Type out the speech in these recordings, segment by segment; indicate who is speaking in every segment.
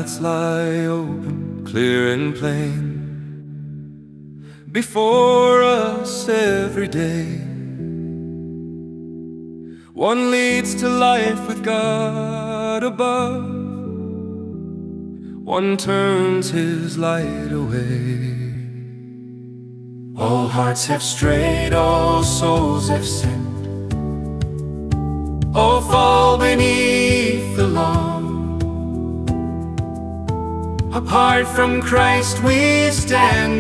Speaker 1: paths lie open, clear and plain before us every day. One leads to life with God above, one turns his light away. All hearts have strayed, all souls have sinned, all fall beneath the law. Apart from Christ we stand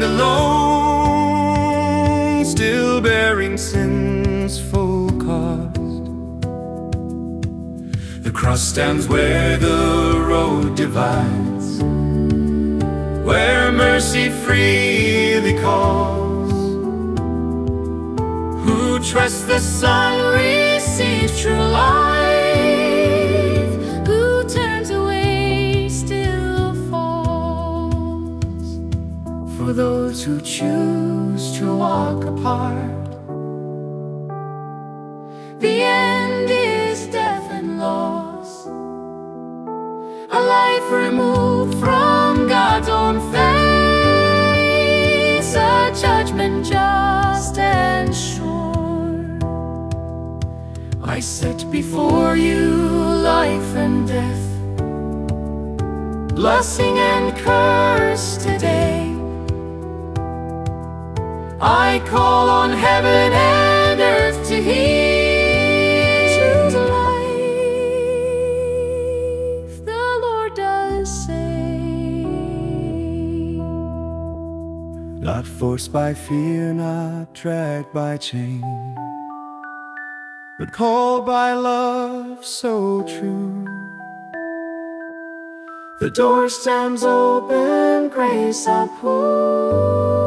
Speaker 1: alone, still bearing sin's full cost. The cross stands where the road divides, where mercy freely calls. Who trusts the Son receives true life, who turns away still falls. For those who choose to walk apart, the end is death and loss, a life removed from God's own face, a judgment just and sure. I set before you life and death, blessing and curse today. I call on heaven and earth to hear. Choose life, the Lord does say.
Speaker 2: Not forced by fear, not dragged by chain, but called by love so true. The door stands open, grace uphold.